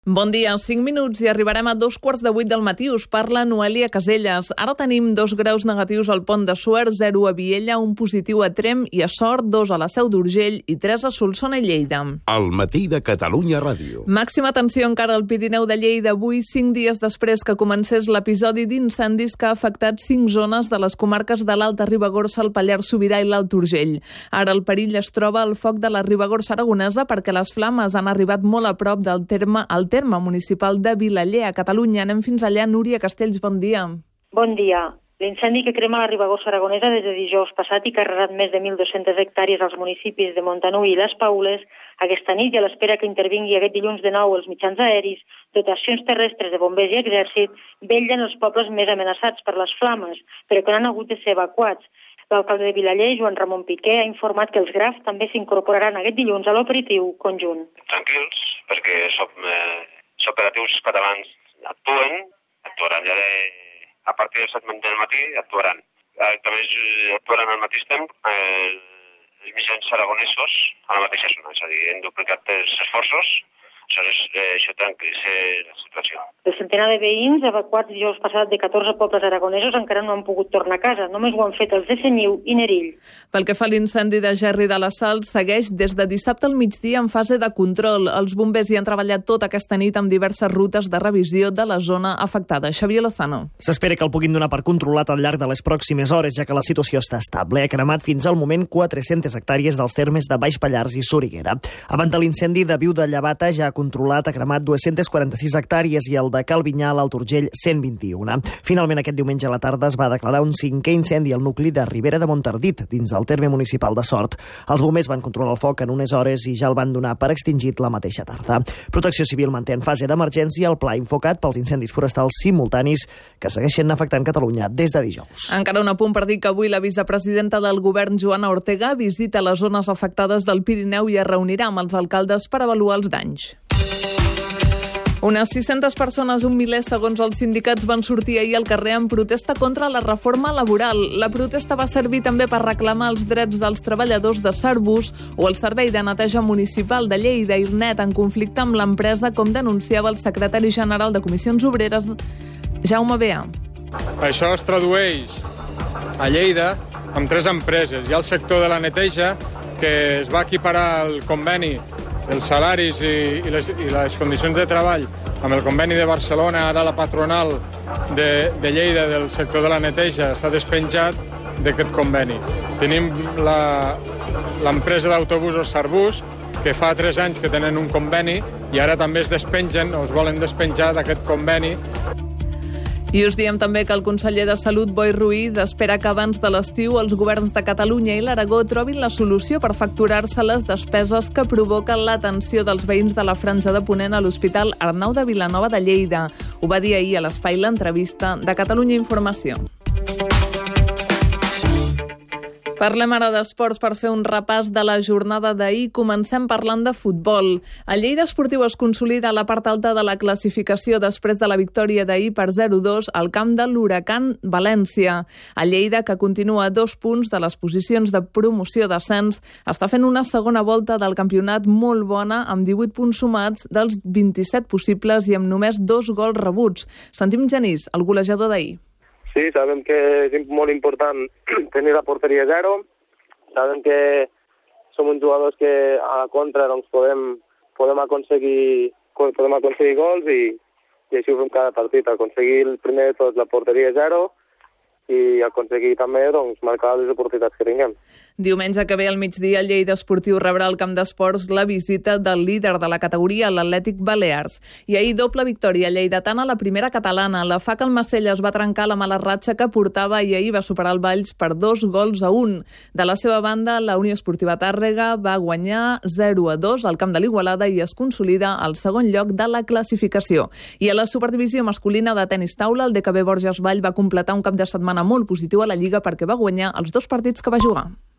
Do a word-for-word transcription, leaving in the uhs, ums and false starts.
Bon dia, cinc minuts i arribarem a dos quarts de vuit del matí. Us parla Noelia Caselles. Ara tenim dos graus negatius al Pont de Suert, zero a Viella, un positiu a Tremp i a Sort, dos a la Seu d'Urgell i tres a Solsona i Lleida. El matí de Catalunya Ràdio. Màxima atenció encara al Pirineu de Lleida avui, cinc dies després que comencés l'episodi d'incendis que ha afectat cinc zones de les comarques de l'Alta Ribagorça, el Pallars Sobirà i l'Alt Urgell. Ara el perill es troba al foc de la Ribagorça aragonesa perquè les flames han arribat molt a prop del terme al terme municipal de Vilaller, a Catalunya. Anem fins allà. Núria Castells, bon dia. Bon dia. L'incendi que crema la Ribagorça aragonesa des de dijous passat i que ha arrasat més de mil dues-centes hectàrees als municipis de Montanui i Les Paules, aquesta nit i a l'espera que intervingui aquest dilluns de nou els mitjans aeris, dotacions terrestres de bombers i exèrcit, vetllen els pobles més amenaçats per les flames, però que no han hagut de ser evacuats. L'alcalde de Vilaller, Joan Ramon Piqué, ha informat que els Graf també s'incorporaran aquest dilluns a l'operatiu conjunt. Tranquils, perquè som, eh, els operatius catalans actuen, actuaran ja de, a partir del set del matí, actuaran. Eh, també actuaran al mateix temps eh, els mitjans aragonesos a la mateixa zona, és a dir, hem duplicat els esforços. Aleshores, eh, això tranquil·litza la situació. El centenar de veïns evacuats dijous passat de catorze pobles aragonesos encara no han pogut tornar a casa. Només ho han fet els de Senyeu i Nerill. Pel que fa a l'incendi de Gerri de la Sal, segueix des de dissabte al migdia en fase de control. Els bombers hi han treballat tota aquesta nit amb diverses rutes de revisió de la zona afectada. Xavier Lozano. S'espera que el puguin donar per controlat al llarg de les pròximes hores, ja que la situació està estable. Ha cremat fins al moment quatre-centes hectàrees dels termes de Baix Pallars i Soriguera. Abans de l'incendi de Viu de Llevata ja ha controlat, ha cremat dues-centes quaranta-sis hectàrees i el de Calvinyà, l'Alt Urgell, cent vint-i-un. Finalment, aquest diumenge a la tarda es va declarar un cinquè incendi al nucli de Ribera de Montardit, dins del terme municipal de Sort. Els bombers van controlar el foc en unes hores i ja el van donar per extingit la mateixa tarda. Protecció Civil manté en fase d'emergència el pla infocat pels incendis forestals simultanis que segueixen afectant Catalunya des de dijous. Encara un apunt per dir que avui la vicepresidenta del govern, Joana Ortega, visita les zones afectades del Pirineu i es reunirà amb els alcaldes per avaluar els danys. Unes sis-centes persones, un miler segons els sindicats, van sortir ahir al carrer en protesta contra la reforma laboral. La protesta va servir també per reclamar els drets dels treballadors de Sarbus o el Servei de Neteja Municipal de Lleida i Net en conflicte amb l'empresa, com denunciava el secretari general de Comissions Obreres, Jaume Beà. Això es tradueix a Lleida amb tres empreses. Hi ha el sector de la neteja, que es va equiparar el conveni, els salaris i, i, les, i les condicions de treball amb el conveni de Barcelona. Ara la patronal de, de Lleida del sector de la neteja s'ha despenjat d'aquest conveni. Tenim l'empresa d'autobusos Sarbus, que fa tres anys que tenen un conveni i ara també es despengen o es volen despenjar d'aquest conveni. I us diem també que el conseller de Salut, Boi Ruiz, espera que abans de l'estiu els governs de Catalunya i l'Aragó trobin la solució per facturar-se les despeses que provoquen l'atenció dels veïns de la Franja de Ponent a l'Hospital Arnau de Vilanova de Lleida. Ho va dir ahir a l'Espai l'entrevista de Catalunya Informació. Parlem ara d'esports per fer un repàs de la jornada d'ahir. Comencem parlant de futbol. El Lleida Esportiu es consolida a la part alta de la classificació després de la victòria d'ahir per zero dos al camp de l'Huracan València. El Lleida, que continua a dos punts de les posicions de promoció d'ascens, està fent una segona volta del campionat molt bona amb divuit punts sumats dels vint-i-set possibles i amb només dos gols rebuts. Sentim Genís, el golejador d'ahir. Sí, sabem que és molt important tenir la porteria zero. Sabem que som uns jugadors que a la contra doncs, podem, podem, aconseguir, podem aconseguir gols i, i així ho fem cada partit. Aconseguir el primer de tot la porteria zero i aconseguir també doncs, marcar les oportunitats que tinguem. Diumenge que ve al migdia, el Lleida Esportiu rebrà al camp d'esports la visita del líder de la categoria, l'Atlètic Balears. I ahir doble victòria lleidatana a la primera catalana. La F A C Almacelles va trencar la mala ratxa que portava i ahir va superar el Valls per dos gols a un. De la seva banda, la Unió Esportiva Tàrrega va guanyar zero a dos al camp de l'Igualada i es consolida al segon lloc de la classificació. I a la superdivisió masculina de tenis taula, el D K B Borges Vall va completar un cap de setmana molt positiu a la Lliga perquè va guanyar els dos partits que va jugar.